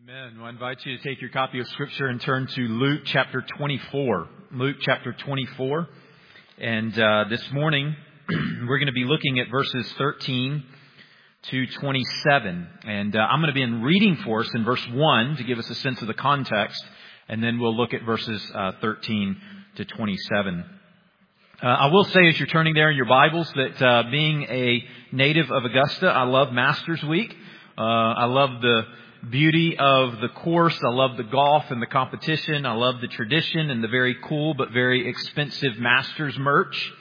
Amen. Well, I invite you to take your copy of Scripture and turn to Luke chapter 24. Luke chapter 24. And this morning, we're going to be looking at verses 13 to 27. And I'm going to be reading for us in verse 1 to give us a sense of the context. And then we'll look at verses 13 to 27. I will say as you're turning there in your Bibles that being a native of Augusta, I love Masters Week. I love the beauty of the course. I love the golf and the competition. I love the tradition and the very cool but very expensive Masters merch.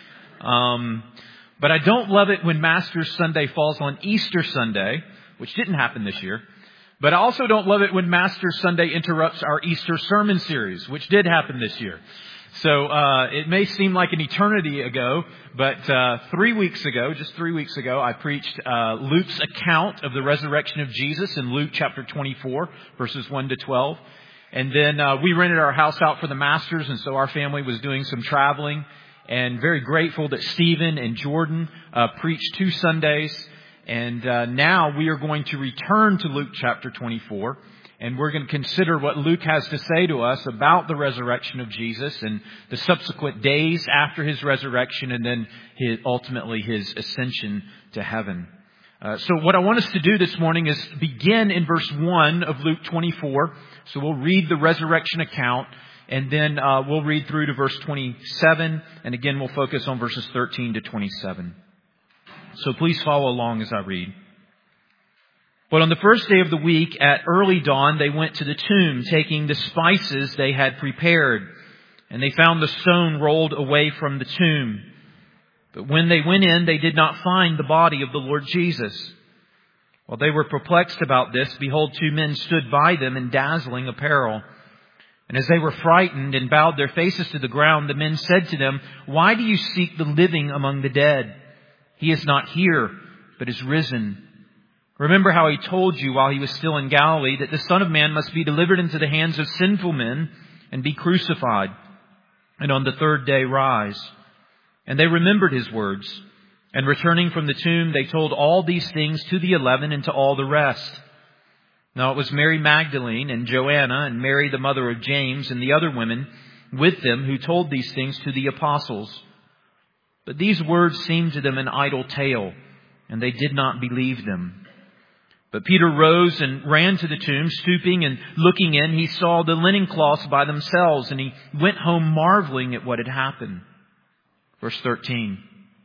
But I don't love it when Masters Sunday falls on Easter Sunday, which didn't happen this year. But I also don't love it when Masters Sunday interrupts our Easter sermon series, which did happen this year. So it may seem like an eternity ago, but 3 weeks ago, just 3 weeks ago, I preached Luke's account of the resurrection of Jesus in Luke chapter 24, verses 1 to 12. And then we rented our house out for the Masters, and so our family was doing some traveling. And very grateful that Stephen and Jordan preached 2 Sundays. And now we are going to return to Luke chapter 24. And we're going to consider what Luke has to say to us about the resurrection of Jesus and the subsequent days after his resurrection and then ultimately his ascension to heaven. So what I want us to do this morning is begin in verse 1 of Luke 24. So we'll read the resurrection account and then we'll read through to verse 27. And again, we'll focus on verses 13 to 27. So please follow along as I read. But on the first day of the week, at early dawn, they went to the tomb, taking the spices they had prepared. And they found the stone rolled away from the tomb. But when they went in, they did not find the body of the Lord Jesus. While they were perplexed about this, behold, 2 men stood by them in dazzling apparel. And as they were frightened and bowed their faces to the ground, the men said to them, "Why do you seek the living among the dead? He is not here, but is risen. Remember how he told you while he was still in Galilee that the Son of Man must be delivered into the hands of sinful men and be crucified, and on the 3rd day rise." And they remembered his words. And returning from the tomb, they told all these things to the 11 and to all the rest. Now it was Mary Magdalene and Joanna and Mary the mother of James and the other women with them who told these things to the apostles. But these words seemed to them an idle tale, and they did not believe them. But Peter rose and ran to the tomb, stooping and looking in. He saw the linen cloths by themselves, and he went home marveling at what had happened. Verse 13.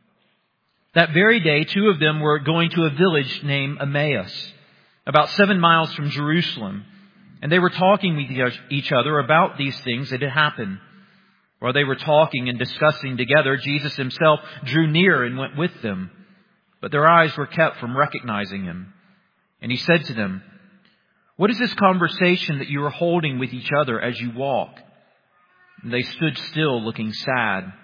That very day, 2 of them were going to a village named Emmaus, about 7 miles from Jerusalem. And they were talking with each other about these things that had happened. While they were talking and discussing together, Jesus himself drew near and went with them. But their eyes were kept from recognizing him. And he said to them, "What is this conversation that you are holding with each other as you walk?" And they stood still, looking sad.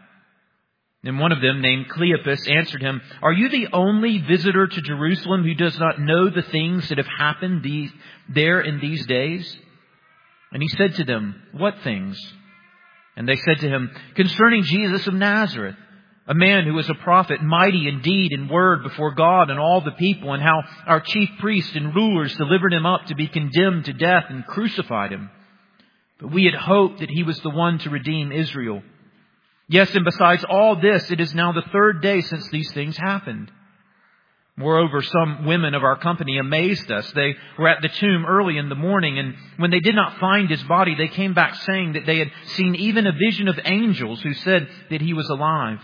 And one of them, named Cleopas, answered him, "Are you the only visitor to Jerusalem who does not know the things that have happened there in these days?" And he said to them, "What things?" And they said to him, "Concerning Jesus of Nazareth, a man who was a prophet, mighty in deed and word before God and all the people, and how our chief priests and rulers delivered him up to be condemned to death and crucified him. But we had hoped that he was the one to redeem Israel. Yes, and besides all this, it is now the 3rd day since these things happened. Moreover, some women of our company amazed us. They were at the tomb early in the morning, and when they did not find his body, they came back saying that they had seen even a vision of angels who said that he was alive.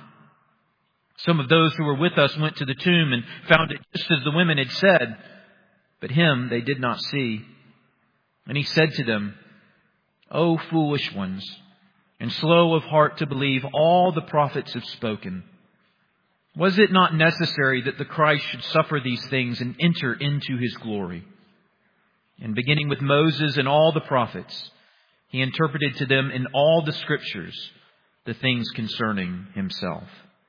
Some of those who were with us went to the tomb and found it just as the women had said, but him they did not see." And he said to them, "O foolish ones, and slow of heart to believe all the prophets have spoken. Was it not necessary that the Christ should suffer these things and enter into his glory?" And beginning with Moses and all the prophets, he interpreted to them in all the scriptures the things concerning himself.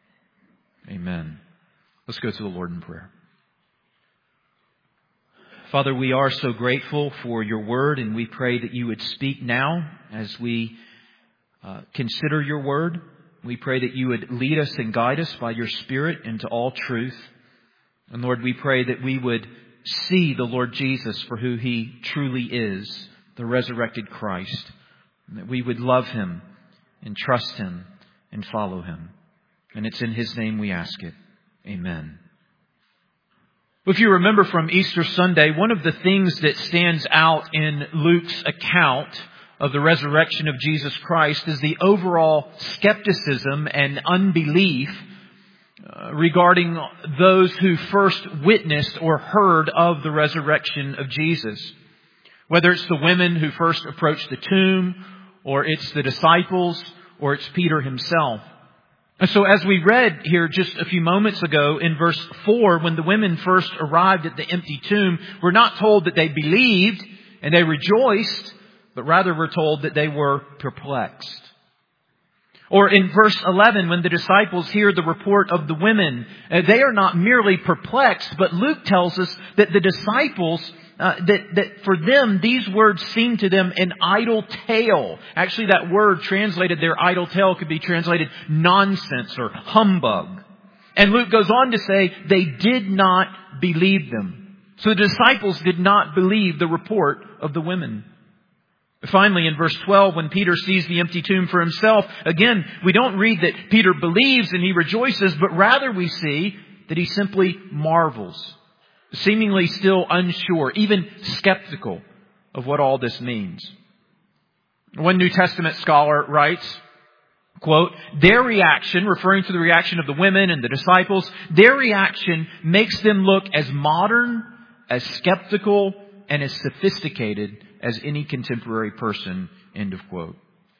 Amen. Let's go to the Lord in prayer. Father, we are so grateful for your word, and we pray that you would speak now as we consider your word. We pray that you would lead us and guide us by your Spirit into all truth. And Lord, we pray that we would see the Lord Jesus for who He truly is, the resurrected Christ. And that we would love Him and trust Him and follow Him. And it's in His name we ask it. Amen. If you remember from Easter Sunday, one of the things that stands out in Luke's account of the resurrection of Jesus Christ is the overall skepticism and unbelief regarding those who first witnessed or heard of the resurrection of Jesus. Whether it's the women who first approached the tomb, or it's the disciples, or it's Peter himself. And so as we read here just a few moments ago in verse 4, when the women first arrived at the empty tomb, we're not told that they believed and they rejoiced, but rather we're told that they were perplexed. Or in verse 11, when the disciples hear the report of the women, they are not merely perplexed, but Luke tells us that the disciples, that for them, these words seem to them an idle tale. Actually, that word translated there, idle tale, could be translated nonsense or humbug. And Luke goes on to say they did not believe them. So the disciples did not believe the report of the women. Finally, in verse 12, when Peter sees the empty tomb for himself, again, we don't read that Peter believes and he rejoices, but rather we see that he simply marvels, seemingly still unsure, even skeptical of what all this means. One New Testament scholar writes, quote, their reaction, referring to the reaction of the women and the disciples, their reaction makes them look as modern, as skeptical, and as sophisticated as any contemporary person, end of quote.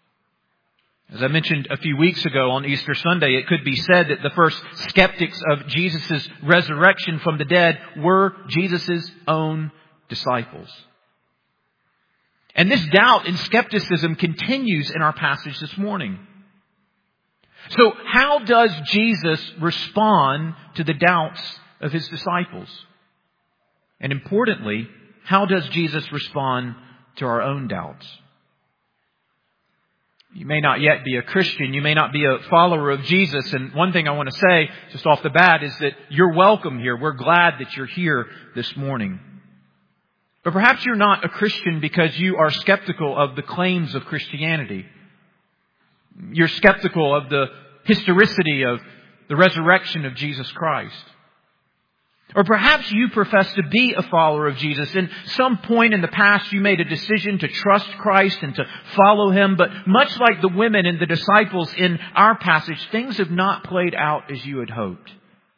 As I mentioned a few weeks ago on Easter Sunday, it could be said that the first skeptics of Jesus' resurrection from the dead were Jesus' own disciples. And this doubt and skepticism continues in our passage this morning. So how does Jesus respond to the doubts of His disciples? And importantly, how does Jesus respond to our own doubts? You may not yet be a Christian. You may not be a follower of Jesus. And one thing I want to say just off the bat is that you're welcome here. We're glad that you're here this morning. But perhaps you're not a Christian because you are skeptical of the claims of Christianity. You're skeptical of the historicity of the resurrection of Jesus Christ. Or perhaps you profess to be a follower of Jesus. In some point in the past, you made a decision to trust Christ and to follow Him. But much like the women and the disciples in our passage, things have not played out as you had hoped.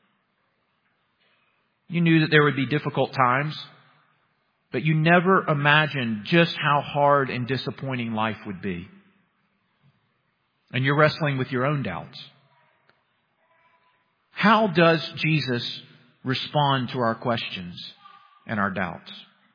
You knew that there would be difficult times, but you never imagined just how hard and disappointing life would be. And you're wrestling with your own doubts. How does Jesus respond to our questions and our doubts?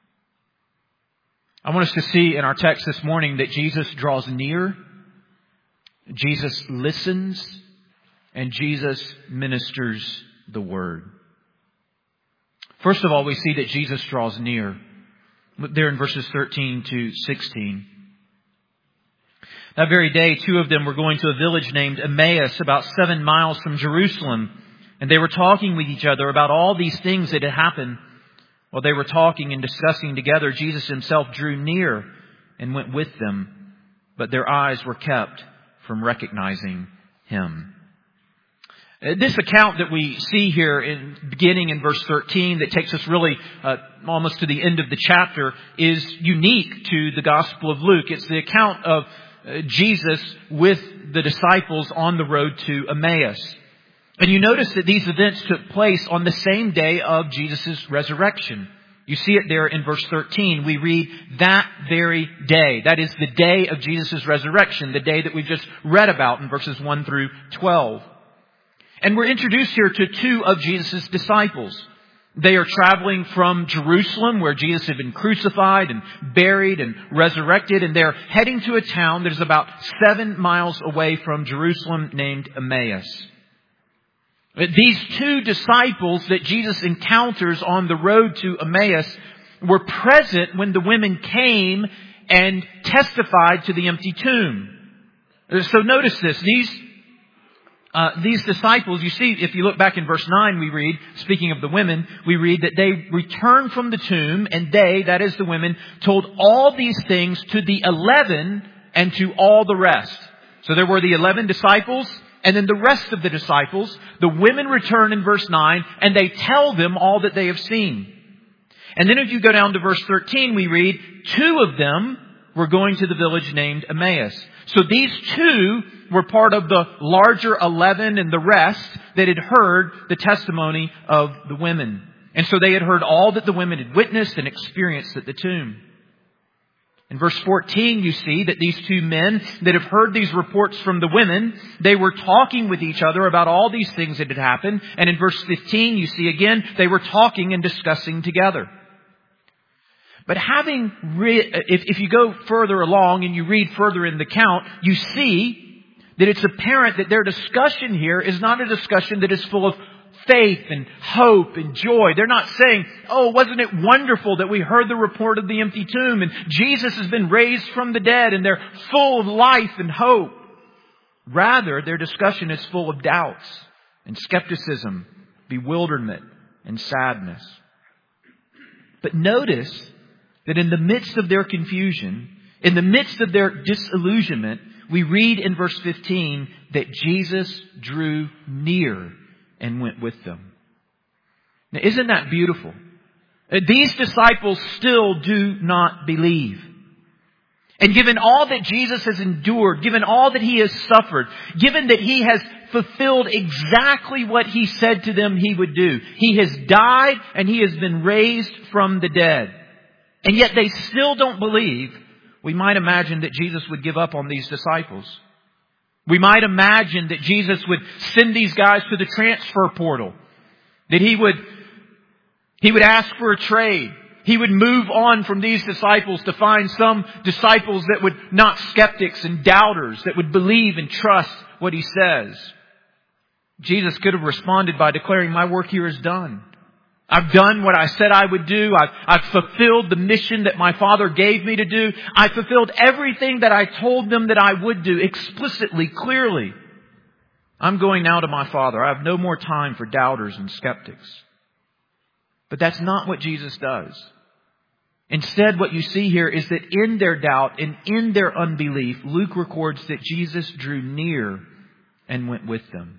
I want us to see in our text this morning that Jesus draws near, Jesus listens, and Jesus ministers the word. First of all, we see that Jesus draws near. Look there in verses 13 to 16. That very day, two of them were going to a village named Emmaus, about 7 miles from Jerusalem. And they were talking with each other about all these things that had happened. While they were talking and discussing together, Jesus Himself drew near and went with them. But their eyes were kept from recognizing Him. This account that we see here beginning in verse 13 that takes us really almost to the end of the chapter is unique to the Gospel of Luke. It's the account of Jesus with the disciples on the road to Emmaus. And you notice that these events took place on the same day of Jesus' resurrection. You see it there in verse 13. We read that very day. That is the day of Jesus' resurrection, the day that we've just read about in verses 1 through 12. And we're introduced here to two of Jesus' disciples. They are traveling from Jerusalem, where Jesus had been crucified and buried and resurrected, and they're heading to a town that is about 7 miles away from Jerusalem named Emmaus. These two disciples that Jesus encounters on the road to Emmaus were present when the women came and testified to the empty tomb. So notice this. These these disciples, you see, if you look back in verse 9, we read, speaking of the women, we read that they returned from the tomb, and they, that is the women, told all these things to the 11 and to all the rest. So there were the 11 disciples, and then the rest of the disciples. The women return in verse 9, and they tell them all that they have seen. And then if you go down to verse 13, we read, 2 of them were going to the village named Emmaus. So these 2 were part of the larger 11 and the rest that had heard the testimony of the women. And so they had heard all that the women had witnessed and experienced at the tomb. In verse 14, you see that these 2 men that have heard these reports from the women, they were talking with each other about all these things that had happened. And in verse 15, you see again, they were talking and discussing together. But if you go further along and you read further in the account, you see that it's apparent that their discussion here is not a discussion that is full of faith and hope and joy. They're not saying, oh, wasn't it wonderful that we heard the report of the empty tomb and Jesus has been raised from the dead, and they're full of life and hope. Rather, their discussion is full of doubts and skepticism, bewilderment and sadness. But notice that in the midst of their confusion, in the midst of their disillusionment, we read in verse 15 that Jesus drew near and went with them. Now, isn't that beautiful? These disciples still do not believe. And given all that Jesus has endured, given all that He has suffered, given that He has fulfilled exactly what He said to them He would do, He has died and He has been raised from the dead. And yet they still don't believe. We might imagine that Jesus would give up on these disciples. We might imagine that Jesus would send these guys to the transfer portal. That He would ask for a trade. He would move on from these disciples to find some disciples that would not skeptics and doubters, that would believe and trust what He says. Jesus could have responded by declaring, my work here is done. I've done what I said I would do. I've fulfilled the mission that my Father gave me to do. I fulfilled everything that I told them that I would do explicitly, clearly. I'm going now to my Father. I have no more time for doubters and skeptics. But that's not what Jesus does. Instead, what you see here is that in their doubt and in their unbelief, Luke records that Jesus drew near and went with them.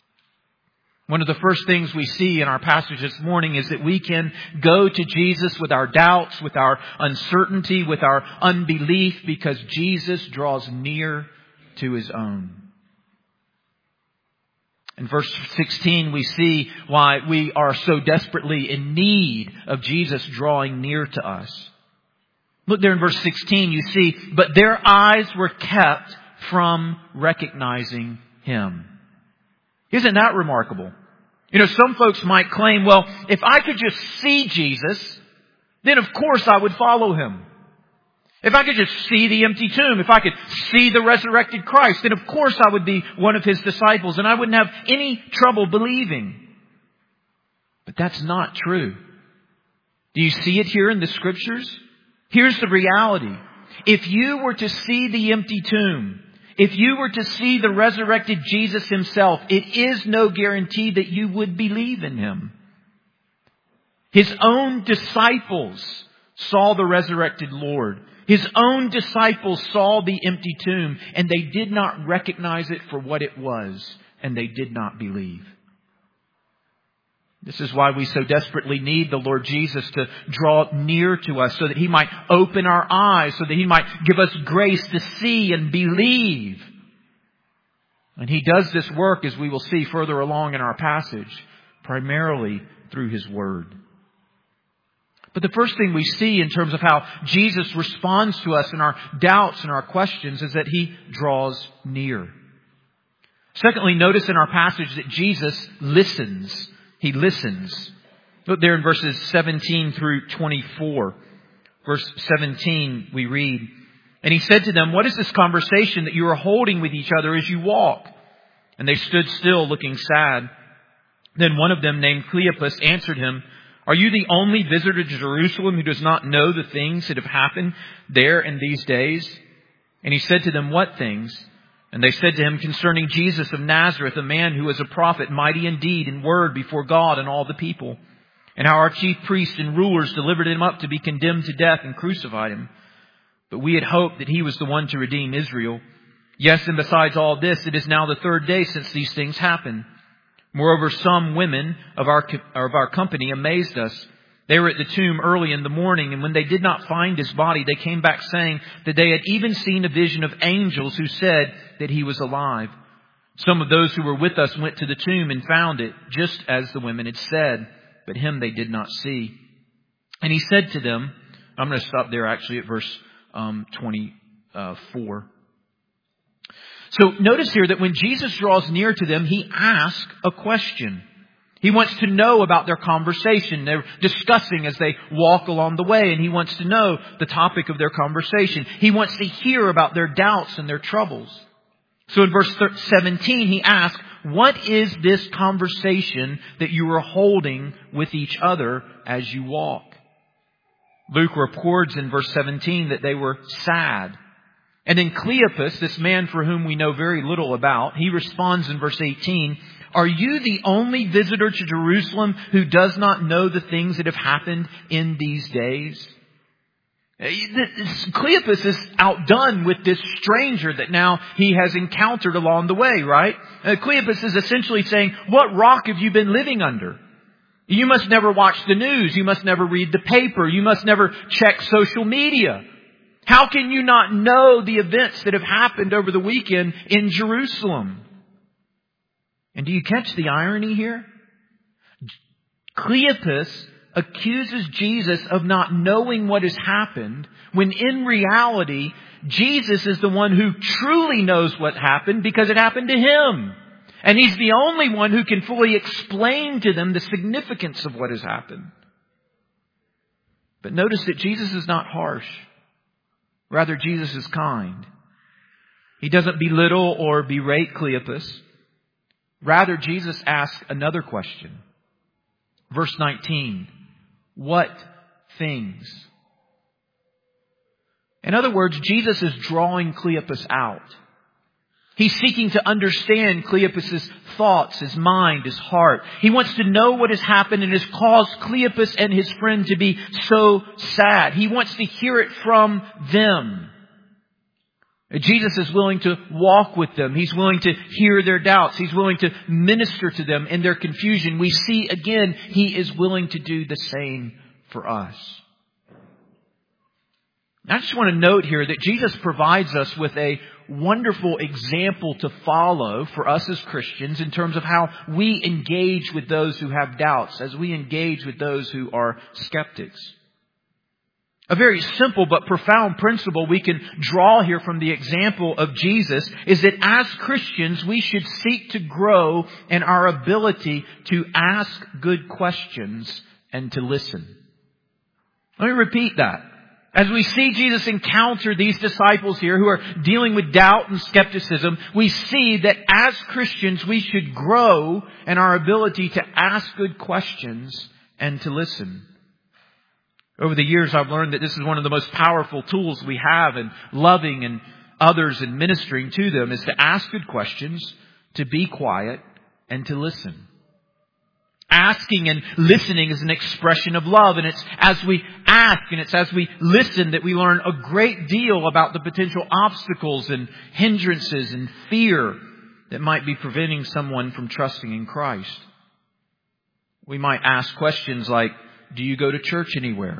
One of the first things we see in our passage this morning is that we can go to Jesus with our doubts, with our uncertainty, with our unbelief, because Jesus draws near to His own. In verse 16, we see why we are so desperately in need of Jesus drawing near to us. Look there in verse 16, you see, but their eyes were kept from recognizing Him. Isn't that remarkable? You know, some folks might claim, well, if I could just see Jesus, then of course I would follow Him. If I could just see the empty tomb, if I could see the resurrected Christ, then of course I would be one of His disciples and I wouldn't have any trouble believing. But that's not true. Do you see it here in the Scriptures? Here's the reality. If you were to see the empty tomb, if you were to see the resurrected Jesus Himself, it is no guarantee that you would believe in Him. His own disciples saw the resurrected Lord. His own disciples saw the empty tomb, and they did not recognize it for what it was, and they did not believe. This is why we so desperately need the Lord Jesus to draw near to us so that He might open our eyes, so that He might give us grace to see and believe. And He does this work, as we will see further along in our passage, primarily through His Word. But the first thing we see in terms of how Jesus responds to us in our doubts and our questions is that He draws near. Secondly, notice in our passage that Jesus listens. He listens. Look there in verses 17 through 24. Verse 17 we read, and He said to them, what is this conversation that you are holding with each other as you walk? And they stood still looking sad. Then one of them named Cleopas answered Him, are you the only visitor to Jerusalem who does not know the things that have happened there in these days? And He said to them, what things? And they said to him concerning Jesus of Nazareth, a man who was a prophet, mighty in deed and word before God and all the people, and how our chief priests and rulers delivered him up to be condemned to death and crucified him. But we had hoped that he was the one to redeem Israel. Yes, and besides all this, it is now the third day since these things happened. Moreover, some women of our company amazed us. They were at the tomb early in the morning, and when they did not find his body, they came back saying that they had even seen a vision of angels who said that he was alive. Some of those who were with us went to the tomb and found it, just as the women had said, but him they did not see. And he said to them, I'm going to stop there actually at verse 24. So notice here that when Jesus draws near to them, he asks a question. He wants to know about their conversation. They're discussing as they walk along the way, and he wants to know the topic of their conversation. He wants to hear about their doubts and their troubles. So in verse 17, he asks, what is this conversation that you are holding with each other as you walk? Luke reports in verse 17 that they were sad. And then Cleopas, this man for whom we know very little about, he responds in verse 18, are you the only visitor to Jerusalem who does not know the things that have happened in these days? Cleopas is outdone with this stranger that now he has encountered along the way, right? Cleopas is essentially saying, what rock have you been living under? You must never watch the news. You must never read the paper. You must never check social media. How can you not know the events that have happened over the weekend in Jerusalem? And do you catch the irony here? Cleopas accuses Jesus of not knowing what has happened, when in reality, Jesus is the one who truly knows what happened because it happened to him. And he's the only one who can fully explain to them the significance of what has happened. But notice that Jesus is not harsh. Rather, Jesus is kind. He doesn't belittle or berate Cleopas. Rather, Jesus asks another question. Verse 19. What things? In other words, Jesus is drawing Cleopas out. He's seeking to understand Cleopas' thoughts, his mind, his heart. He wants to know what has happened and has caused Cleopas and his friend to be so sad. He wants to hear it from them. Jesus is willing to walk with them. He's willing to hear their doubts. He's willing to minister to them in their confusion. We see again, he is willing to do the same for us. I just want to note here that Jesus provides us with a wonderful example to follow for us as Christians in terms of how we engage with those who have doubts, as we engage with those who are skeptics. A very simple but profound principle we can draw here from the example of Jesus is that as Christians, we should seek to grow in our ability to ask good questions and to listen. Let me repeat that. As we see Jesus encounter these disciples here who are dealing with doubt and skepticism, we see that as Christians, we should grow in our ability to ask good questions and to listen. Over the years, I've learned that this is one of the most powerful tools we have in loving and others and ministering to them is to ask good questions, to be quiet, and to listen. Asking and listening is an expression of love, and it's as we ask and it's as we listen that we learn a great deal about the potential obstacles and hindrances and fear that might be preventing someone from trusting in Christ. We might ask questions like, do you go to church anywhere?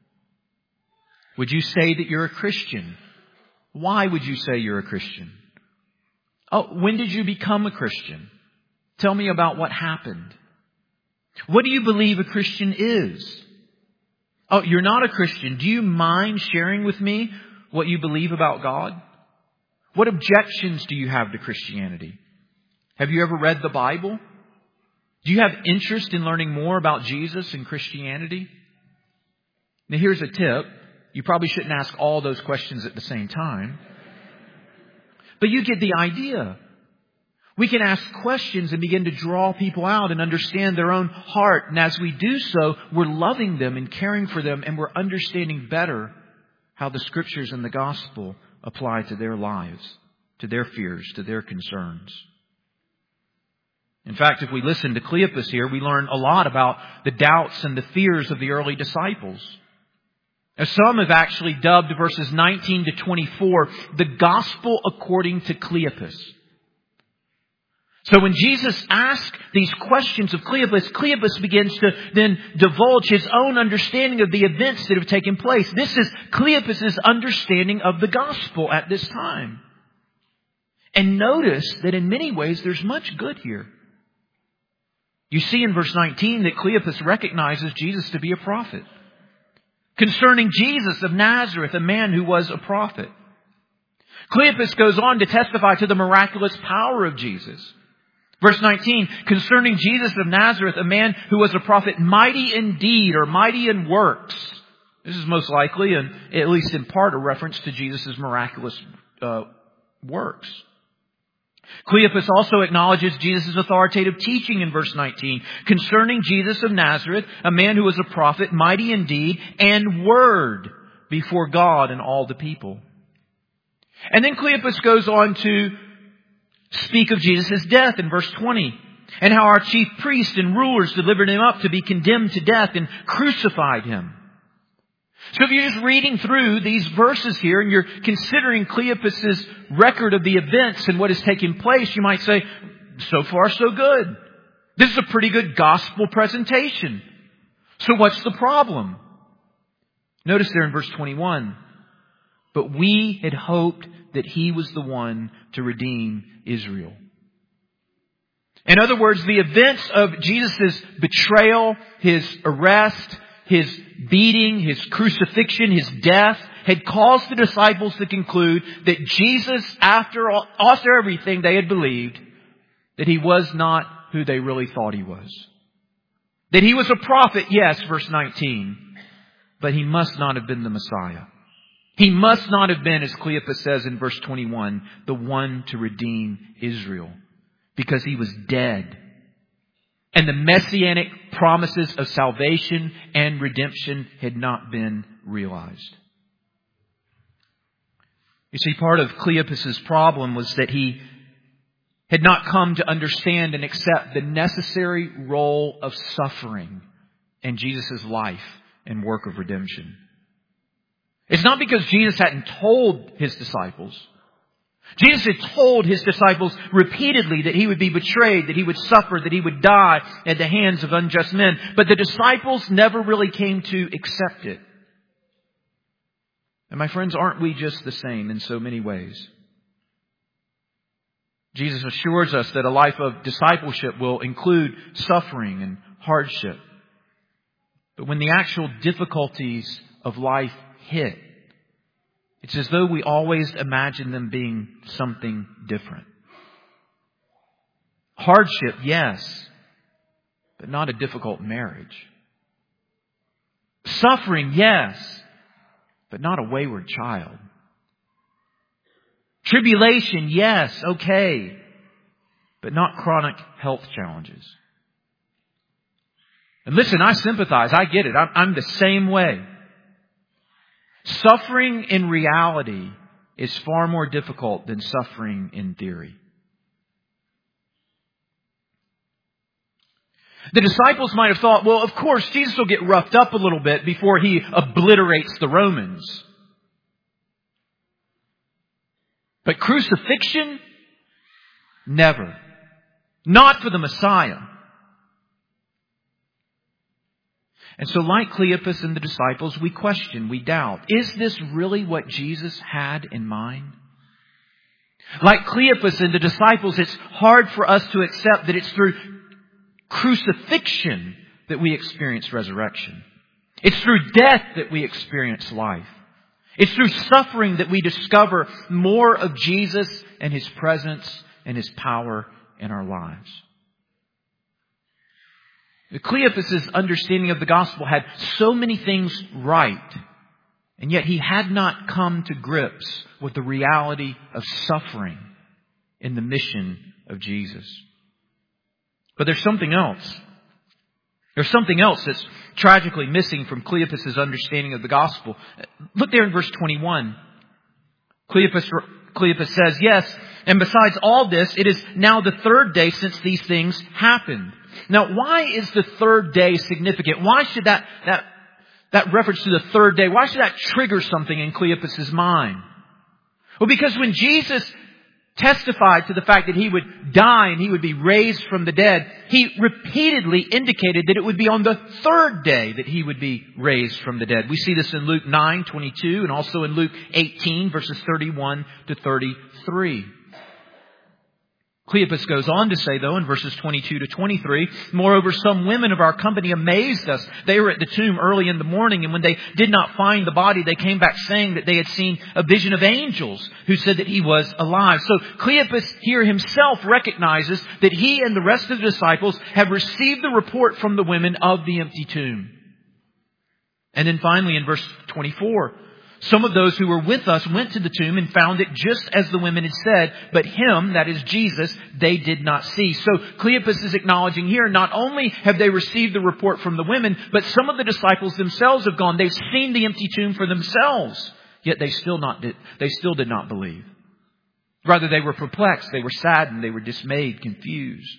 Would you say that you're a Christian? Why would you say you're a Christian? Oh, when did you become a Christian? Tell me about what happened. What do you believe a Christian is? Oh, you're not a Christian. Do you mind sharing with me what you believe about God? What objections do you have to Christianity? Have you ever read the Bible? Do you have interest in learning more about Jesus and Christianity? Now here's a tip. You probably shouldn't ask all those questions at the same time. But you get the idea. We can ask questions and begin to draw people out and understand their own heart. And as we do so, we're loving them and caring for them, and we're understanding better how the Scriptures and the gospel apply to their lives. to their fears, to their concerns. In fact, if we listen to Cleopas here, we learn a lot about the doubts and the fears of the early disciples. As some have actually dubbed verses 19 to 24, the gospel according to Cleopas. So when Jesus asks these questions of Cleopas, Cleopas begins to then divulge his own understanding of the events that have taken place. This is Cleopas' understanding of the gospel at this time. And notice that in many ways there's much good here. You see in verse 19 that Cleopas recognizes Jesus to be a prophet. Concerning Jesus of Nazareth, a man who was a prophet. Cleopas goes on to testify to the miraculous power of Jesus. Verse 19, concerning Jesus of Nazareth, a man who was a prophet, mighty in deed or mighty in works. This is most likely, and at least in part, a reference to Jesus' miraculous works. Cleopas also acknowledges Jesus' authoritative teaching in verse 19. Concerning Jesus of Nazareth, a man who was a prophet, mighty in deed and word before God and all the people. And then Cleopas goes on to speak of Jesus' death in verse 20. And how our chief priests and rulers delivered him up to be condemned to death and crucified him. So if you're just reading through these verses here and you're considering Cleopas' record of the events and what has taken place, you might say, so far so good. This is a pretty good gospel presentation. So what's the problem? Notice there in verse 21, but we had hoped that he was the one to redeem Israel. In other words, the events of Jesus' betrayal, his arrest, his beating, his crucifixion, his death had caused the disciples to conclude that Jesus, after everything they had believed, that he was not who they really thought he was. That he was a prophet, yes, verse 19, but he must not have been the Messiah. He must not have been, as Cleopas says in verse 21, the one to redeem Israel, because he was dead. And the messianic promises of salvation and redemption had not been realized. You see, part of Cleopas' problem was that he had not come to understand and accept the necessary role of suffering in Jesus' life and work of redemption. It's not because Jesus hadn't told his disciples. Jesus had told his disciples repeatedly that he would be betrayed, that he would suffer, that he would die at the hands of unjust men. But the disciples never really came to accept it. And my friends, aren't we just the same in so many ways? Jesus assures us that a life of discipleship will include suffering and hardship. But when the actual difficulties of life hit, it's as though we always imagine them being something different. Hardship, yes, but not a difficult marriage. Suffering, yes, but not a wayward child. Tribulation, yes, okay, but not chronic health challenges. And listen, I sympathize. I get it. I'm the same way. Suffering in reality is far more difficult than suffering in theory. The disciples might have thought, well, of course, Jesus will get roughed up a little bit before he obliterates the Romans. But crucifixion? Never. Not for the Messiah. And so like Cleopas and the disciples, we question, we doubt. Is this really what Jesus had in mind? Like Cleopas and the disciples, it's hard for us to accept that it's through crucifixion that we experience resurrection. It's through death that we experience life. It's through suffering that we discover more of Jesus and His presence and His power in our lives. Cleopas' understanding of the gospel had so many things right, and yet he had not come to grips with the reality of suffering in the mission of Jesus. But there's something else. There's something else that's tragically missing from Cleopas' understanding of the gospel. Look there in verse 21. Cleopas Cleopas says, yes, and besides all this, it is now the third day since these things happened. Now, why is the third day significant? Why should that reference to the third day, why should that trigger something in Cleopas' mind? Well, because when Jesus testified to the fact that He would die and He would be raised from the dead, He repeatedly indicated that it would be on the third day that He would be raised from the dead. We see this in Luke 9:22 and also in Luke 18 verses 31 to 33. Cleopas goes on to say, though, in verses 22 to 23, moreover, some women of our company amazed us. They were at the tomb early in the morning, and when they did not find the body, they came back saying that they had seen a vision of angels who said that He was alive. So Cleopas here himself recognizes that he and the rest of the disciples have received the report from the women of the empty tomb. And then finally in verse 24, some of those who were with us went to the tomb and found it just as the women had said, but Him, that is Jesus, they did not see. So Cleopas is acknowledging here, not only have they received the report from the women, but some of the disciples themselves have gone. They've seen the empty tomb for themselves, yet they still did not believe. Rather, they were perplexed, they were saddened, they were dismayed, confused.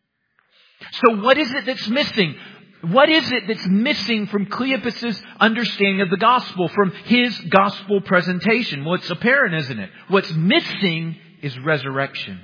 So what is it that's missing? What is it that's missing from Cleopas' understanding of the gospel, from his gospel presentation? Well, it's apparent, isn't it? What's missing is resurrection.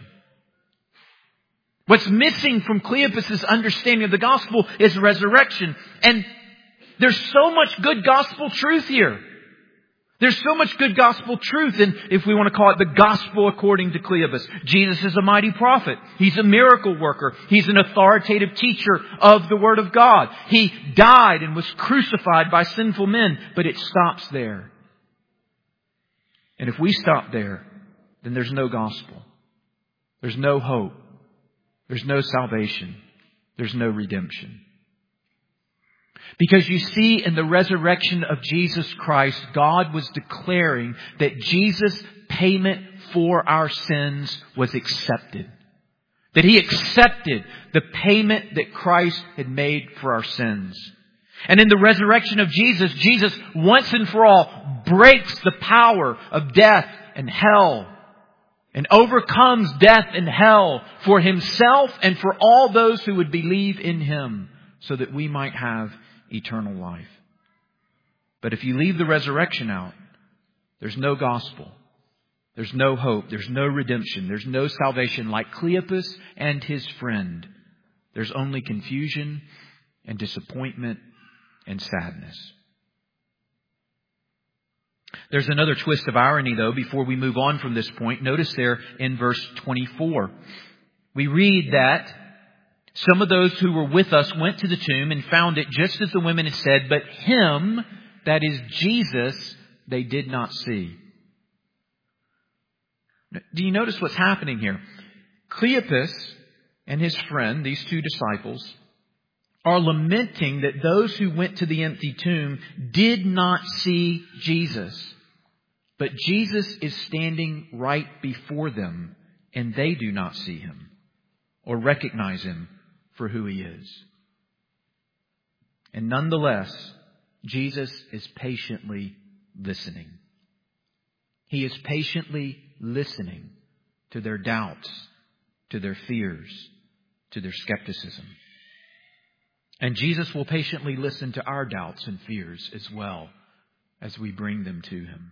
What's missing from Cleopas' understanding of the gospel is resurrection. And there's so much good gospel truth here. There's so much good gospel truth in, if we want to call it, the gospel according to Cleopas. Jesus is a mighty prophet. He's a miracle worker. He's an authoritative teacher of the Word of God. He died and was crucified by sinful men, but it stops there. And if we stop there, then there's no gospel. There's no hope. There's no salvation. There's no redemption. Because you see, in the resurrection of Jesus Christ, God was declaring that Jesus' payment for our sins was accepted. That He accepted the payment that Christ had made for our sins. And in the resurrection of Jesus, Jesus once and for all breaks the power of death and hell and overcomes death and hell for Himself and for all those who would believe in Him, so that we might have eternal life. But if you leave the resurrection out, there's no gospel. There's no hope. There's no redemption. There's no salvation. Like Cleopas and his friend, there's only confusion and disappointment and sadness. There's another twist of irony, though, before we move on from this point. Notice there in verse 24, we read that some of those who were with us went to the tomb and found it just as the women had said, but Him, that is Jesus, they did not see. Do you notice what's happening here? Cleopas and his friend, these two disciples, are lamenting that those who went to the empty tomb did not see Jesus. But Jesus is standing right before them, and they do not see Him or recognize Him for who He is. And nonetheless, Jesus is patiently listening. He is patiently listening to their doubts, to their fears, to their skepticism. And Jesus will patiently listen to our doubts and fears as well as we bring them to Him.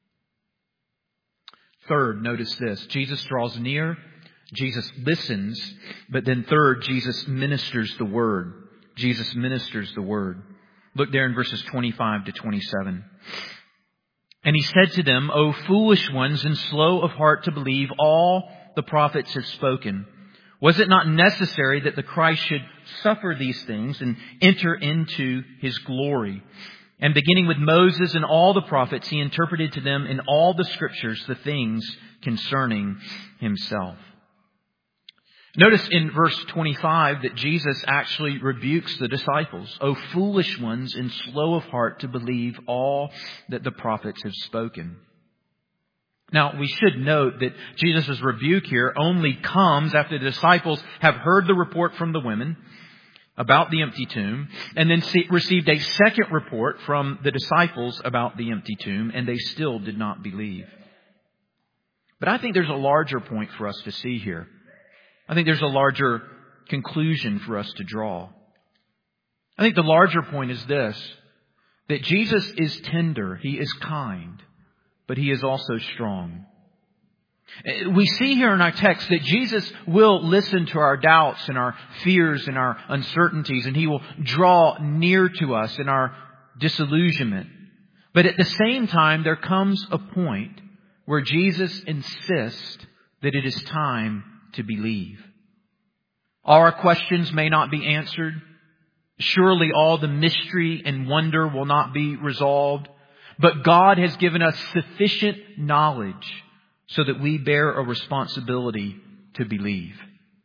Third, notice this. Jesus draws near. Jesus listens. But then third, Jesus ministers the Word. Jesus ministers the Word. Look there in verses 25 to 27. And He said to them, O foolish ones and slow of heart to believe all the prophets have spoken. Was it not necessary that the Christ should suffer these things and enter into His glory? And beginning with Moses and all the prophets, He interpreted to them in all the Scriptures the things concerning Himself. Notice in verse 25 that Jesus actually rebukes the disciples. O foolish ones and slow of heart to believe all that the prophets have spoken. Now, we should note that Jesus' rebuke here only comes after the disciples have heard the report from the women about the empty tomb, and then received a second report from the disciples about the empty tomb, and they still did not believe. But I think there's a larger point for us to see here. I think there's a larger conclusion for us to draw. I think the larger point is this, that Jesus is tender, He is kind, but He is also strong. We see here in our text that Jesus will listen to our doubts and our fears and our uncertainties, and He will draw near to us in our disillusionment. But at the same time, there comes a point where Jesus insists that it is time to believe. All our questions may not be answered. Surely all the mystery and wonder will not be resolved. But God has given us sufficient knowledge so that we bear a responsibility to believe.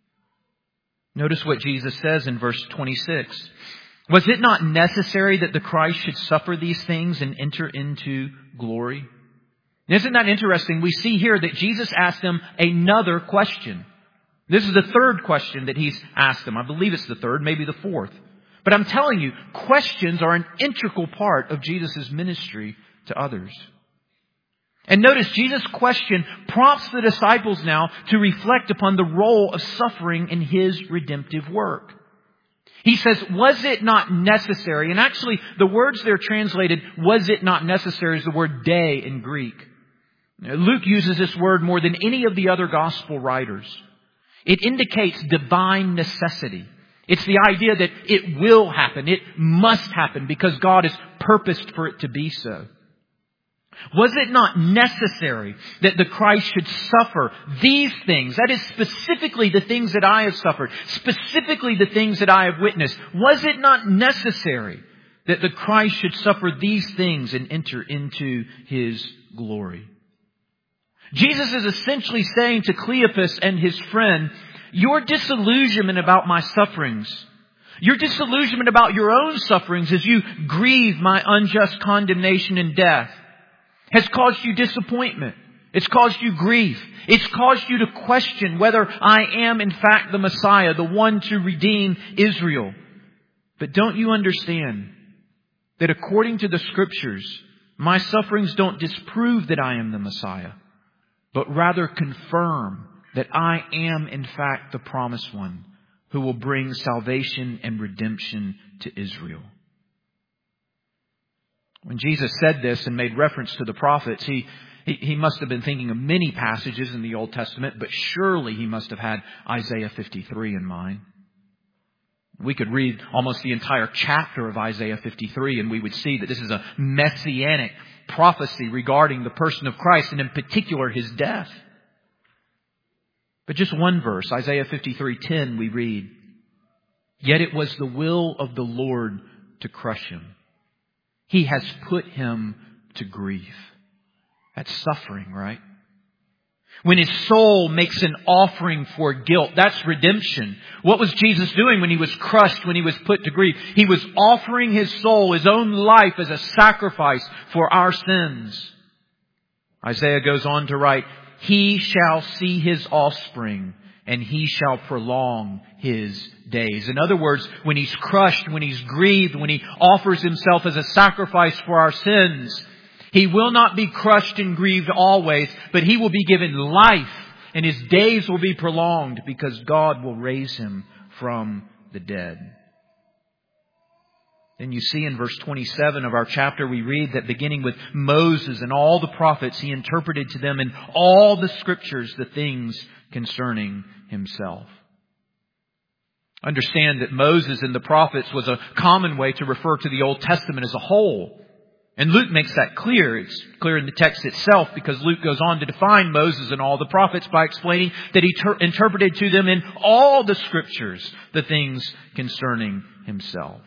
Notice what Jesus says in verse 26. Was it not necessary that the Christ should suffer these things and enter into glory? Isn't that interesting? We see here that Jesus asked them another question. This is the third question that He's asked them. I believe it's the third, maybe the fourth. But I'm telling you, questions are an integral part of Jesus' ministry to others. And notice Jesus' question prompts the disciples now to reflect upon the role of suffering in His redemptive work. He says, was it not necessary? And actually, the words there translated, was it not necessary, is the word "dei" in Greek. Luke uses this word more than any of the other gospel writers. It indicates divine necessity. It's the idea that it will happen. It must happen because God has purposed for it to be so. Was it not necessary that the Christ should suffer these things? That is specifically the things that I have suffered. Specifically the things that I have witnessed. Was it not necessary that the Christ should suffer these things and enter into His glory? Jesus is essentially saying to Cleopas and his friend, your disillusionment about my sufferings, your disillusionment about your own sufferings as you grieve my unjust condemnation and death, has caused you disappointment. It's caused you grief. It's caused you to question whether I am in fact the Messiah, the one to redeem Israel. But don't you understand that according to the Scriptures, my sufferings don't disprove that I am the Messiah, but rather confirm that I am in fact the promised one who will bring salvation and redemption to Israel. When Jesus said this and made reference to the prophets, he must have been thinking of many passages in the Old Testament, but surely He must have had Isaiah 53 in mind. We could read almost the entire chapter of Isaiah 53 and we would see that this is a messianic prophecy regarding the person of Christ and in particular His death. But just one verse, Isaiah 53:10, we read, "Yet it was the will of the Lord to crush Him. He has put Him to grief." That's suffering, right? When His soul makes an offering for guilt, that's redemption. What was Jesus doing when He was crushed, when He was put to grief? He was offering His soul, His own life as a sacrifice for our sins. Isaiah goes on to write, "He shall see His offspring, and He shall prolong His days." In other words, when He's crushed, when He's grieved, when He offers Himself as a sacrifice for our sins, He will not be crushed and grieved always, but He will be given life, and His days will be prolonged because God will raise Him from the dead. Then you see in verse 27 of our chapter, we read that beginning with Moses and all the prophets, He interpreted to them in all the Scriptures the things concerning Himself. Understand that Moses and the prophets was a common way to refer to the Old Testament as a whole. And Luke makes that clear. It's clear in the text itself because Luke goes on to define Moses and all the prophets by explaining that he interpreted to them in all the Scriptures the things concerning Himself.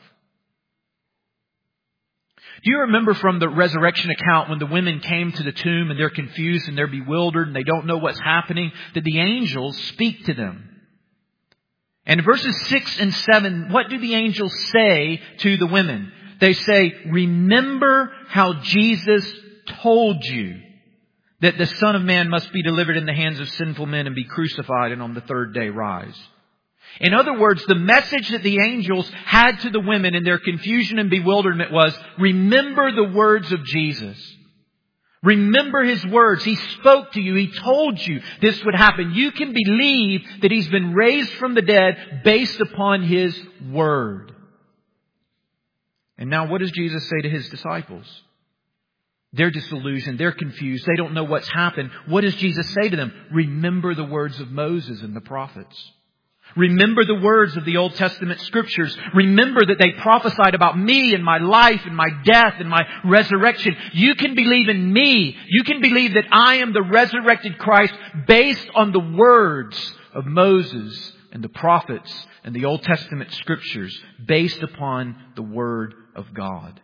Do you remember from the resurrection account when the women came to the tomb and they're confused and they're bewildered and they don't know what's happening, that the angels speak to them? And in verses 6 and 7, what do the angels say to the women? They say, "Remember how Jesus told you that the Son of Man must be delivered in the hands of sinful men and be crucified and on the third day rise." In other words, the message that the angels had to the women in their confusion and bewilderment was, remember the words of Jesus. Remember His words. He spoke to you. He told you this would happen. You can believe that He's been raised from the dead based upon His Word. And now what does Jesus say to His disciples? They're disillusioned. They're confused. They don't know what's happened. What does Jesus say to them? Remember the words of Moses and the prophets. Remember the words of the Old Testament Scriptures. Remember that they prophesied about me and my life and my death and my resurrection. You can believe in me. You can believe that I am the resurrected Christ based on the words of Moses and the prophets and the Old Testament Scriptures, based upon the Word of God.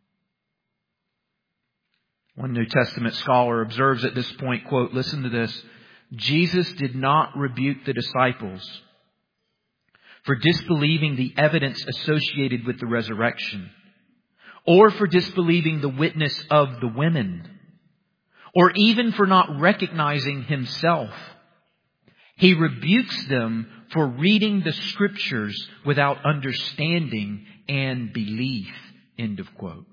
One New Testament scholar observes at this point, quote, listen to this, Jesus did not rebuke the disciples for disbelieving the evidence associated with the resurrection, or for disbelieving the witness of the women, or even for not recognizing Himself. He rebukes them for reading the Scriptures without understanding and belief. End of quote.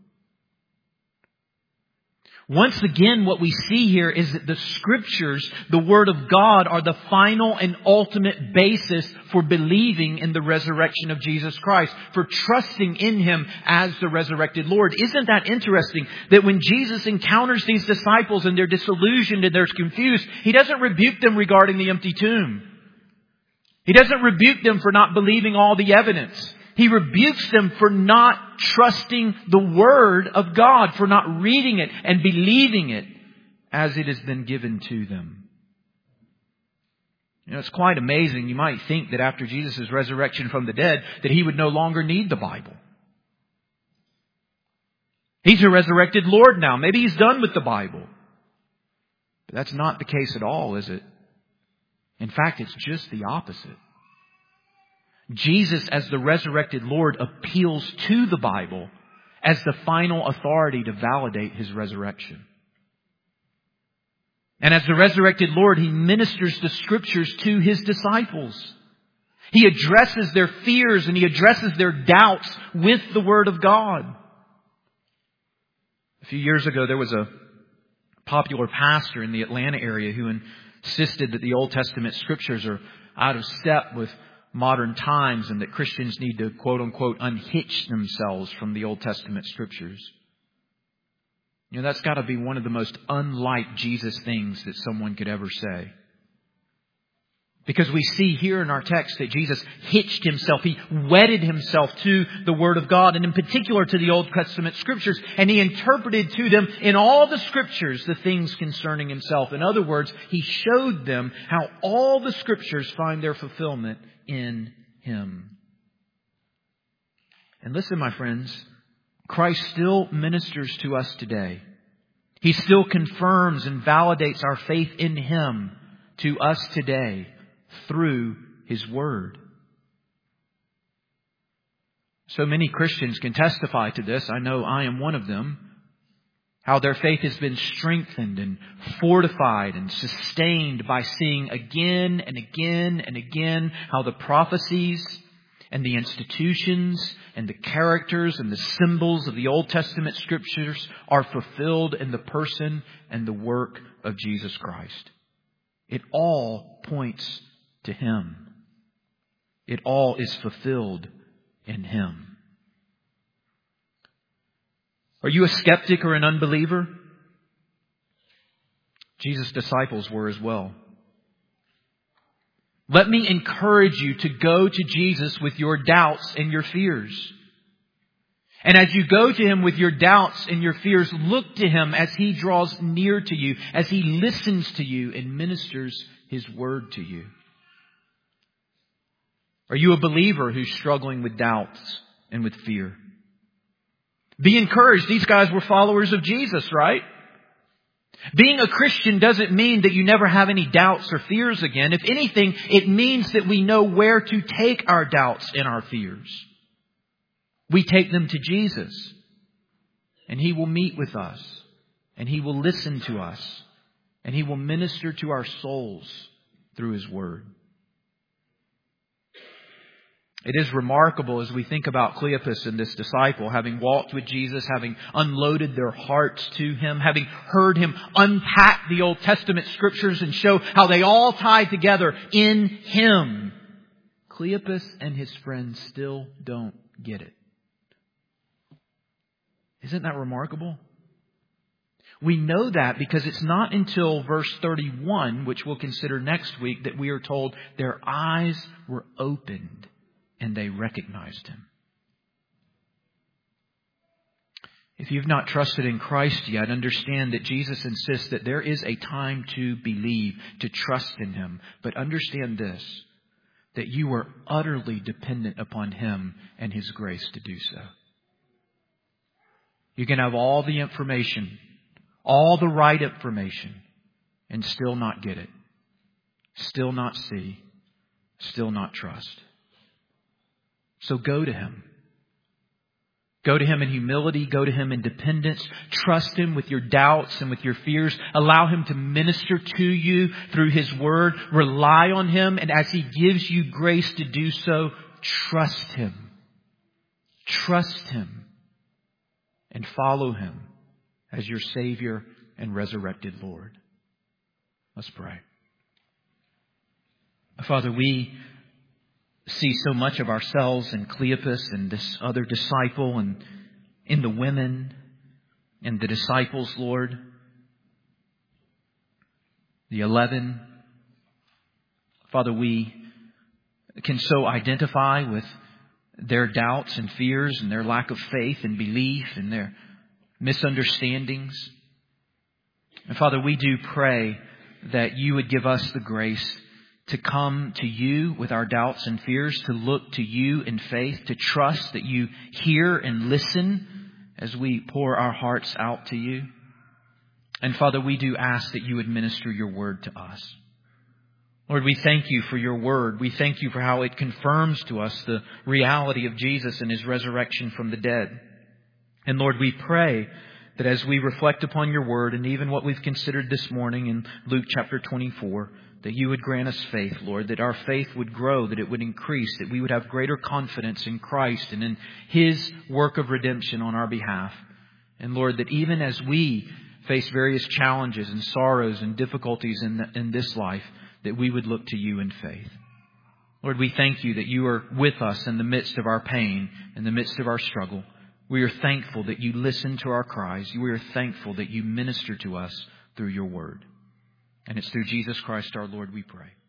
Once again, what we see here is that the Scriptures, the Word of God, are the final and ultimate basis for believing in the resurrection of Jesus Christ, for trusting in Him as the resurrected Lord. Isn't that interesting that when Jesus encounters these disciples and they're disillusioned and they're confused, He doesn't rebuke them regarding the empty tomb. He doesn't rebuke them for not believing all the evidence. He rebukes them for not trusting the Word of God, for not reading it and believing it as it has been given to them. You know, it's quite amazing. You might think that after Jesus' resurrection from the dead, that He would no longer need the Bible. He's a resurrected Lord now. Maybe He's done with the Bible. But that's not the case at all, is it? In fact, it's just the opposite. Jesus, as the resurrected Lord, appeals to the Bible as the final authority to validate His resurrection. And as the resurrected Lord, He ministers the Scriptures to His disciples. He addresses their fears and He addresses their doubts with the Word of God. A few years ago, there was a popular pastor in the Atlanta area who insisted that the Old Testament Scriptures are out of step with modern times and that Christians need to, quote unquote, unhitch themselves from the Old Testament Scriptures. You know, that's got to be one of the most unlike Jesus things that someone could ever say. Because we see here in our text that Jesus hitched Himself. He wedded Himself to the Word of God, and in particular to the Old Testament Scriptures. And He interpreted to them in all the Scriptures the things concerning Himself. In other words, He showed them how all the Scriptures find their fulfillment in Him. And listen, my friends, Christ still ministers to us today. He still confirms and validates our faith in Him to us today through His Word. So many Christians can testify to this. I know I am one of them. How their faith has been strengthened and fortified and sustained by seeing again and again and again how the prophecies and the institutions and the characters and the symbols of the Old Testament Scriptures are fulfilled in the person and the work of Jesus Christ. It all points to Him. It all is fulfilled in Him. Are you a skeptic or an unbeliever? Jesus' disciples were as well. Let me encourage you to go to Jesus with your doubts and your fears. And as you go to Him with your doubts and your fears, look to Him as He draws near to you, as He listens to you and ministers His Word to you. Are you a believer who's struggling with doubts and with fear? Be encouraged. These guys were followers of Jesus, right? Being a Christian doesn't mean that you never have any doubts or fears again. If anything, it means that we know where to take our doubts and our fears. We take them to Jesus, and He will meet with us, and He will listen to us, and He will minister to our souls through His Word. It is remarkable as we think about Cleopas and this disciple, having walked with Jesus, having unloaded their hearts to Him, having heard Him unpack the Old Testament Scriptures and show how they all tie together in Him. Cleopas and his friends still don't get it. Isn't that remarkable? We know that because it's not until verse 31, which we'll consider next week, that we are told their eyes were opened and they recognized Him. If you've not trusted in Christ yet, understand that Jesus insists that there is a time to believe, to trust in Him. But understand this, that you are utterly dependent upon Him and His grace to do so. You can have all the information, all the right information, and still not get it, still not see, still not trust. So go to Him. Go to Him in humility. Go to Him in dependence. Trust Him with your doubts and with your fears. Allow Him to minister to you through His Word. Rely on Him. And as He gives you grace to do so, trust Him. Trust Him. And follow Him as your Savior and resurrected Lord. Let's pray. Father, we see so much of ourselves in Cleopas and this other disciple and in the women and the disciples, Lord. The 11. Father, we can so identify with their doubts and fears and their lack of faith and belief and their misunderstandings. And Father, we do pray that you would give us the grace to come to you with our doubts and fears, to look to you in faith, to trust that you hear and listen as we pour our hearts out to you. And Father, we do ask that you would minister your word to us. Lord, we thank you for your word. We thank you for how it confirms to us the reality of Jesus and His resurrection from the dead. And Lord, we pray that as we reflect upon your word and even what we've considered this morning in Luke chapter 24, that you would grant us faith, Lord, that our faith would grow, that it would increase, that we would have greater confidence in Christ and in His work of redemption on our behalf. And Lord, that even as we face various challenges and sorrows and difficulties in this life, that we would look to you in faith. Lord, we thank you that you are with us in the midst of our pain, in the midst of our struggle. We are thankful that you listen to our cries. We are thankful that you minister to us through your word. And it's through Jesus Christ our Lord we pray.